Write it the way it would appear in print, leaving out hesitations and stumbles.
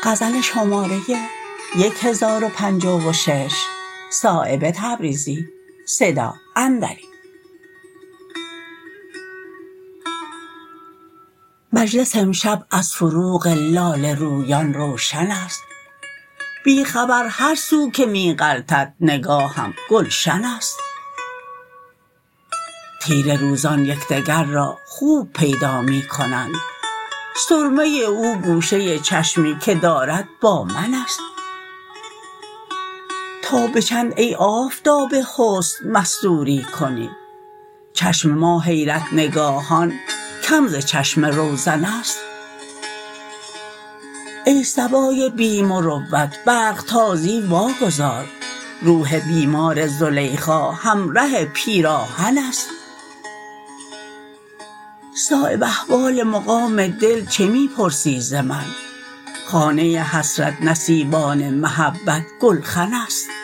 غزل شماره 1056 صایب تبریزی صدا اندری. مجلس امشب از فروغ لاله رویان روشن است، بی خبر هر سو که می غلطد نگاهم گلشن است. تیره روزان یکدیگر را خوب پیدا می کنند، سرمه او گوشه چشمی که دارد با من است. تا به چند ای آفتاب حسن مستوری کنی، چشم ما حیرت نگاهان کم ز چشم روزن است. ای صبای بی مروت برق تازی واگذار، روح بیمار زلیخا همره پیراهن است. صایب احوال مقام دل چه می پرسی ز من، خانه حسرت نصیبان محبت گلخن است.